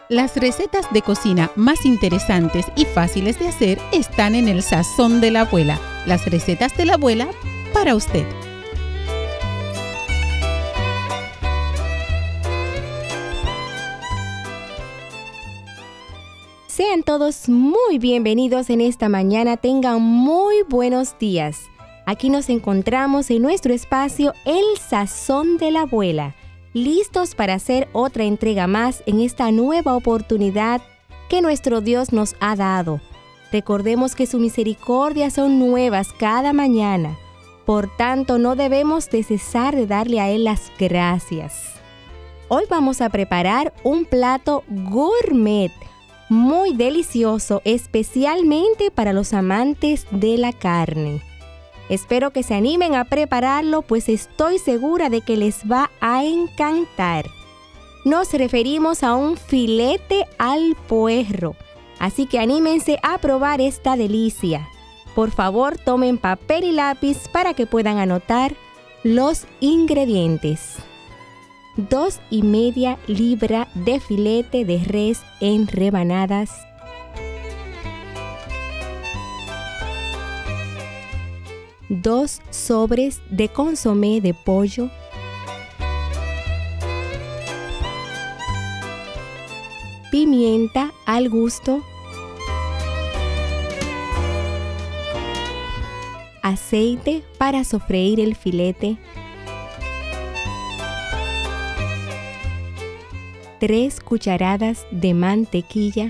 Las recetas de cocina más interesantes y fáciles de hacer están en el Sazón de la Abuela. Las recetas de la abuela para usted. Sean todos muy bienvenidos en esta mañana. Tengan muy buenos días. Aquí nos encontramos en nuestro espacio El Sazón de la Abuela, listos para hacer otra entrega más en esta nueva oportunidad que nuestro Dios nos ha dado. Recordemos que sus misericordias son nuevas cada mañana. Por tanto, no debemos de cesar de darle a Él las gracias. Hoy vamos a preparar un plato gourmet, muy delicioso, especialmente para los amantes de la carne. Espero que se animen a prepararlo, pues estoy segura de que les va a encantar. Nos referimos a un filete al puerro, así que anímense a probar esta delicia. Por favor, tomen papel y lápiz para que puedan anotar los ingredientes. 2,5 libras de filete de res en rebanadas, 2 sobres de consomé de pollo, 1 pimienta al gusto, aceite para sofreír el filete, 3 cucharadas de mantequilla,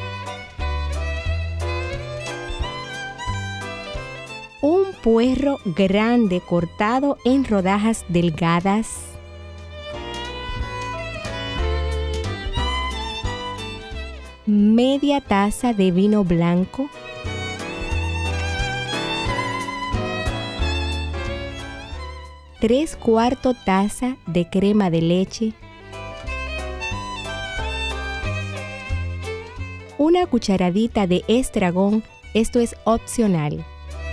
1 puerro grande cortado en rodajas delgadas, 1/2 taza de vino blanco, 3/4 taza de crema de leche, 1 cucharadita de estragón, esto es opcional,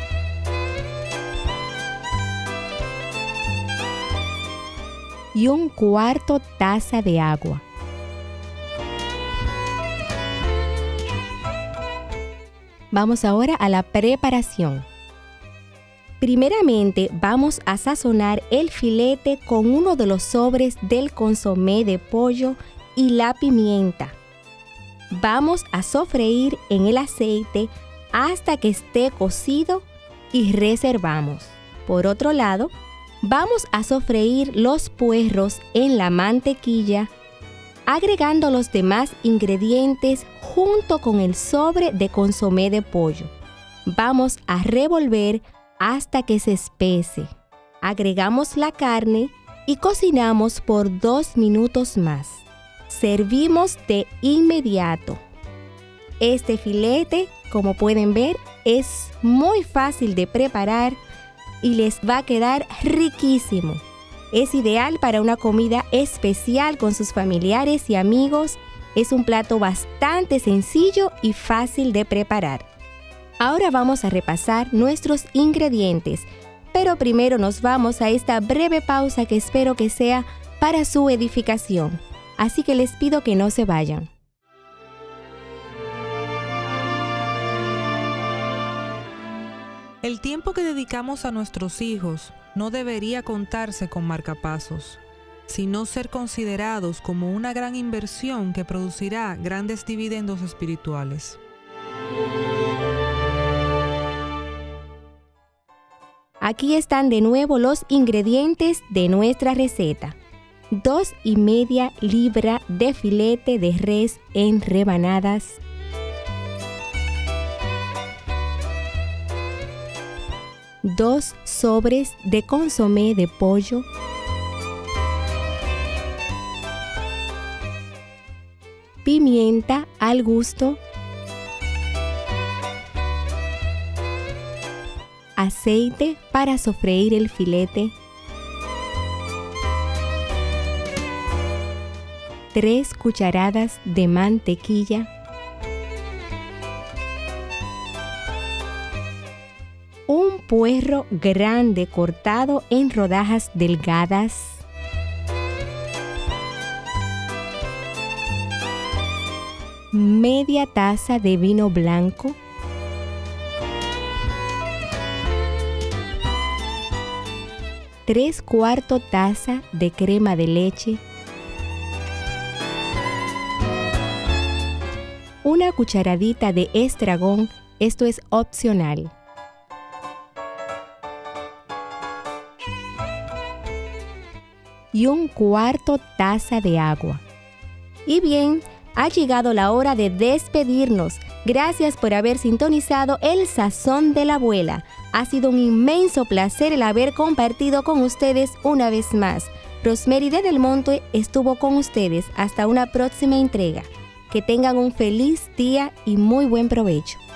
y 1/4 taza de agua. Vamos ahora a la preparación. Primeramente vamos a sazonar el filete con uno de los sobres del consomé de pollo y la pimienta. Vamos a sofreír en el aceite hasta que esté cocido y reservamos. Por otro lado, vamos a sofreír los puerros en la mantequilla, agregando los demás ingredientes junto con el sobre de consomé de pollo. Vamos a revolver hasta que se espese. Agregamos la carne y cocinamos por 2 minutos más. Servimos de inmediato. Este filete, como pueden ver, es muy fácil de preparar y les va a quedar riquísimo. Es ideal para una comida especial con sus familiares y amigos. Es un plato bastante sencillo y fácil de preparar. Ahora vamos a repasar nuestros ingredientes, pero primero nos vamos a esta breve pausa que espero que sea para su edificación. Así que les pido que no se vayan. El tiempo que dedicamos a nuestros hijos no debería contarse con marcapasos, sino ser considerados como una gran inversión que producirá grandes dividendos espirituales. Aquí están de nuevo los ingredientes de nuestra receta. 2,5 libras de filete de res en rebanadas, 2 sobres de consomé de pollo, 1 pimienta al gusto, aceite para sofreír el filete, 3 cucharadas de mantequilla, 1 puerro grande cortado en rodajas delgadas, media taza de vino blanco, 3/4 taza de crema de leche, 1 cucharadita de estragón, esto es opcional. Y 1/4 taza de agua. Y bien, ha llegado la hora de despedirnos. Gracias por haber sintonizado El Sazón de la Abuela. Ha sido un inmenso placer el haber compartido con ustedes una vez más. Rosemary de Del Monte estuvo con ustedes. Hasta una próxima entrega. Que tengan un feliz día y muy buen provecho.